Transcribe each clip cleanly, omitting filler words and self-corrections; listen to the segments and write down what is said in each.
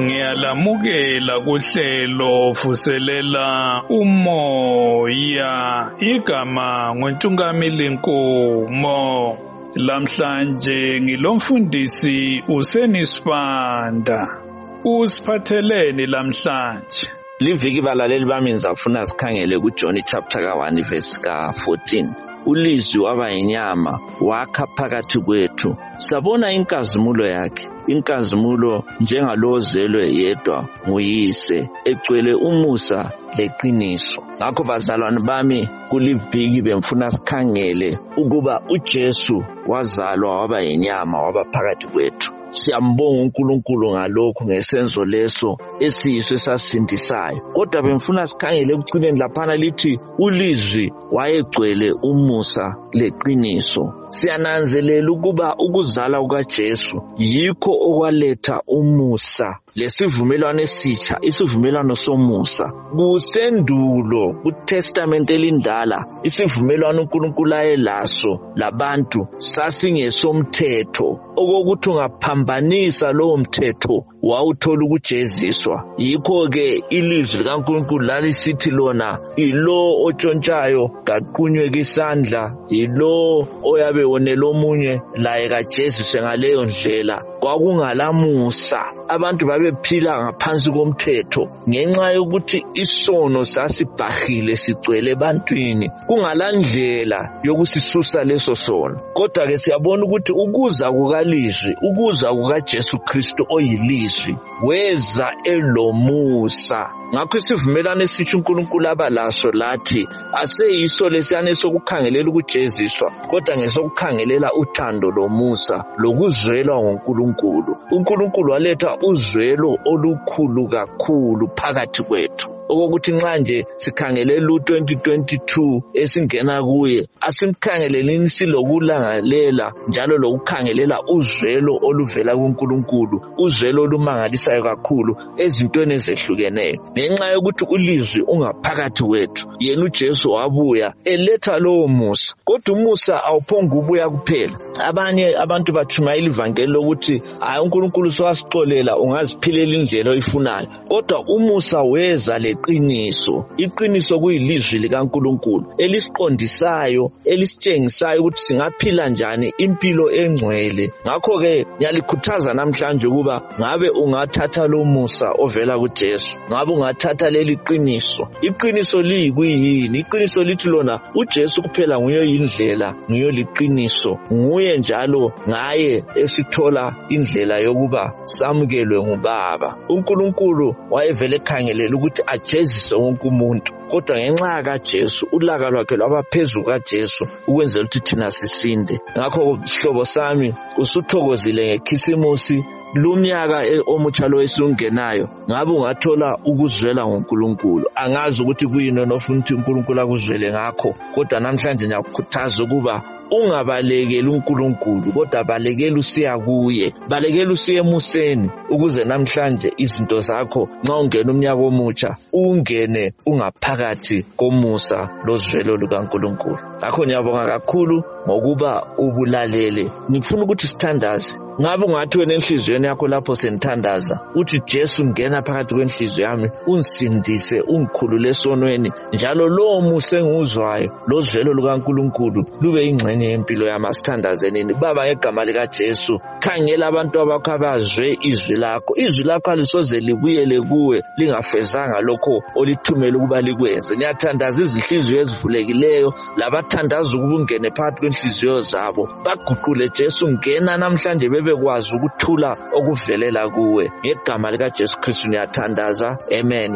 Ngiyalamukela kuhlelo vuselela umoya igama nguNtungamili Nkomo. Lamhlanje ngilomfundisi uSenisibanda. Usiphatheleni lamhlanje? Liviki balaleli bami ngizafuna sikhangele kuJohn chapter 1 verse 14. Ulizwi waba inyama wakha phakathi kwethu. Sabona inkazimulo yakhe. Inkazimulo njengalozelwe yedwa nguyise, egcwele umusa leqiniso. Ngakho bazalwane bami, kuliviki bemfuna sikhangele ukuba uJesu wazalwa waba inyama waba phakathi kwethu. Siyambonga uNkulunkulu ngalokho ngesenzo leso esiyiso esasindisayo. Kodwa bemfuna sikhangele ekucineni laphana lithi ulizwi wayegcwele umusa leqiniso. Siyananzelela ukuba ukuzala kukaJesu yikho okwaletha umusa lesivumelwano esitsha, isivumelwano somusa. Kusendulo kuTestament elindala isivumelwano uNkulunkulu ayelaso labantu sasingesomthetho, okokuthi ungaphambanisa lowo mthetho wawuthola ukujeziswa. Yikho-ke ilizwi likaNkulunkulu lalisithi lona ilo otshontshayo kaqunywe kisandla, ilo oyabe wonela omunye laye kajeziswe ngaleyo ndlela. Kwakungalamusa, abantu babephila ngaphansi komthetho ngenxa yokuthi isono sasibhahile sigcwele ebantwini, kungalandlela yokusisusa leso sono. Kodwa-ke siyabona ukuthi ukuza kukalizwi, ukuza kukaJesu Kristu oyilizwi, weza elomusa. Ngakho isivumelwano esitsha uNkulunkulu abalaso lathi aseyiso lesiyane sokukhangelela ukujeziswa, kodwa ngesokukhangelela uthando lomusa lokuzwelwa ngoNkulunkulu. uNkulunkulu waletha uzwelo olukhulu kakhulu phakathi kwethu, okokuthi nxa nje sikhangelela u-2022 esingena kuye, asimkhangeleleni silokulangalela njalo lokukhangelela uzwelo oluvela kuNkulunkulu, uzwelo olumangalisayo kakhulu ezintweni ezehlukeneyo. Ngenxa yokuthi ulizwi ungaphakathi kwethu, yena uJesu wabuya eletha lowo musa. Kodwa umusa awuphonga ubuya kuphela. Abanye abantu batshumayela ivangeli lokuthi hayi uNkulunkulu sowasixolela ungaziphilela indlela oyifunayo. Kodwa umusa weza leqiniso. Iqiniso kuyilizwi likaNkulunkulu elisiqondisayo, elisitshengisayo ukuthi singaphila njani impilo engcwele. Ngakho-ke ngiyalikhuthaza namhlanje ukuba ngabe ungathatha lo musa ovela kuJesu, ngabe ungathatha leli qiniso. Iqiniso liyikuyini? Iqiniso lithi lona uJesu kuphela nguye indlela, nguye liqiniso, nguye njalo ngaye esithola indlela yokuba samukelwe nguBaba. uNkulunkulu wayevele ekhangelela ukuthi ajezise wonke umuntu, kodwa ngenxa kaJesu ulaka lwakhe lwaba phezulu kaJesu ukwenzela ukuthi thina sisinde. Ngakho sihlobo sami, usuthokozile ngekhisimusi lumnyaka omutsha lo esungenayo, ngabe ungathola ukuzwela ngoNkulunkulu. Angazi ukuthi kuyini onofuna ukuthi uNkulunkulu akuzwele ngakho, kodwa namhlanje ngiyakukhuthaza ukuba ungabalekeli uNkulunkulu, kodwa balekela usiya kuye, balekela usiya emuseni, ukuze namhlanje izinto zakho nxa ungena umnyaka omutsha ungene ungaphakathi komusa lozwelo lukaNkulunkulu. Ngakho ngiyabonga kakhulu ngokuba ubulalele. Ngifuna ukuthi sithandaze. Ngabe ungathi wena enhliziyweni yakho lapho senithandaza uthi Jesu ngena phakathi kwenhliziyo yami, unsindise, ungikhulule esonweni, njalo lowo musa enguzwayo lozwelo lukaNkulunkulu lube ingxenye yempilo yami. Asithandaze nini. Baba, ngegama likaJesu, khangela abantu abakho abazwe izwi lakho. Izwi lakho alisoze libuyele kuwe lingafezanga lokho olithumela ukuba likwenze. Ngiyathandaza izinhliziyo ezivulekileyo, labathandaza ukuba ungene phakathi kwenhliziyo zabo, baguqule Jesu, ngena namhlanje bebekwazi ukuthula okuvelela kuwe. Ngegama likaJesu Kristu ngiyathandaza. Amen.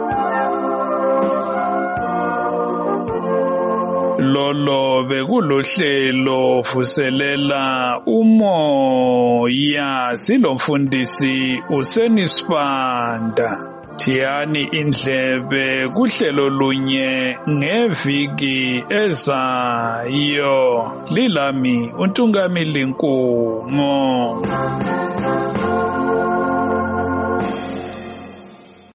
Lolo bekulohlelo vuselela umoya, silomfundisi uSenisibanda. Thiyani indlebe kuhlelo lunye ngeviki ezayo. Lilami uNtungamili Nkomo.